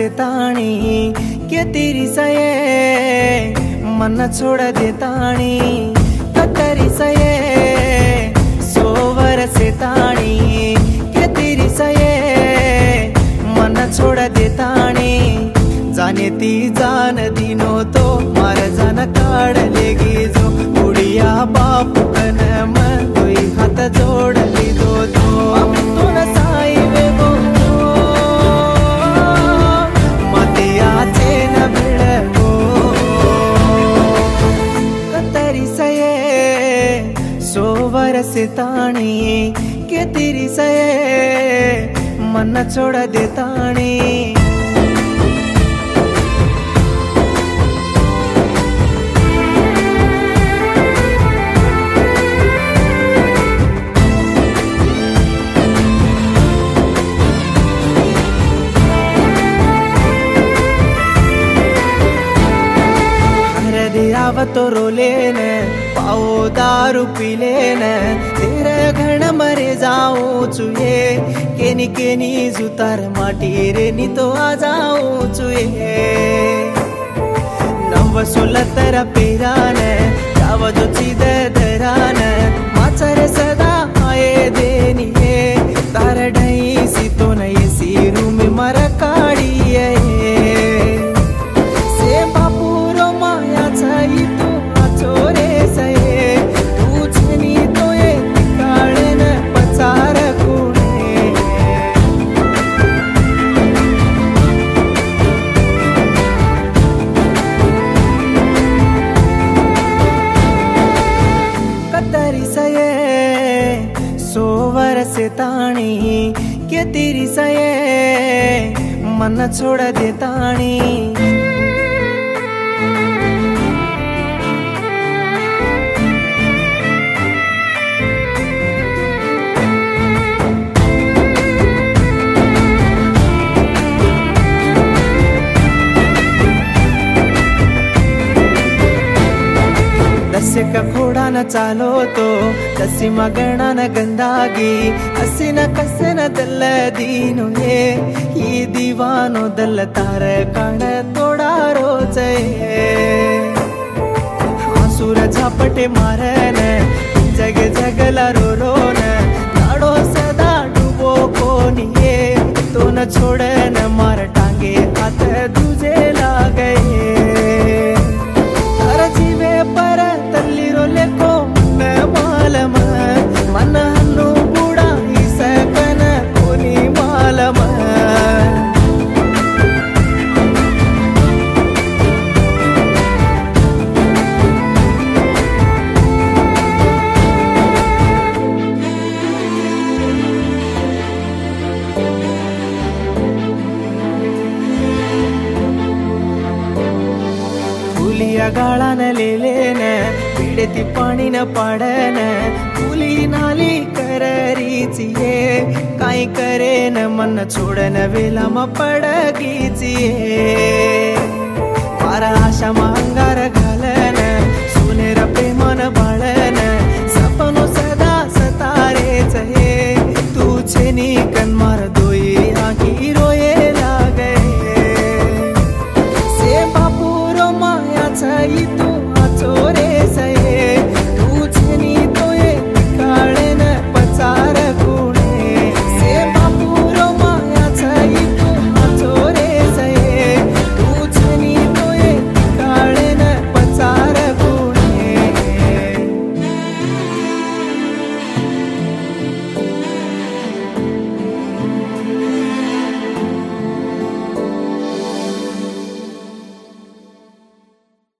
से ताणी के तेरी सये मन छोड़ दे ताणी कतरी सये सोवर से ताणी के तेरी सये मन छोड़ दे ताणी जाने ती जान दिनो तो मार जान काढ लेगी जो उड़िया बापू कन मन कोई हाथ जोड़ ली दो तो न साई वे वो मते आचे न भिड़गो कतरी सये सोवर से ताणी के तेरी सये मन छोड़ दे ताणी तो रोले न पाओ दारू पीले न तेरे घण मरे जाऊं चुए केनी केनी जुतार माटी रे नी तो आ जाऊं चुए नव सोलतर पेरान जाव जो चीद धरान माचर सदा आए देनी तार ढई सी तो नहीं सी रूम मर काड़ी से बापू रो माया छाई तू चोरे सये तू छनी तो ये काळन पचार कुणे कतरी सये सोवर से ताणी के तेरी सये मन छोड़ दे ताणी दस्य का घोड़ा न चालो तो दसी मगना न गंदागी हसी न कसे न दल दीनो ये दीवानो दल तार काण तोड़ा रोचे आंसुर झापटे मारन जग जगला रो रो न लाडो सदा डूबो कोनी तो न छोड़ न मार टांगे हाथ दूजे लागे जीवे पर तल्ली रोले को मन मालम मन हन्नु बूढ़ा इसकन कोनी मालम गाळा न लेलेन पिडती पाणी न पाडन फुली नाली कररीचिये काय करेन मन छोडन वेला म पडगीचिये मारा आशा मांगा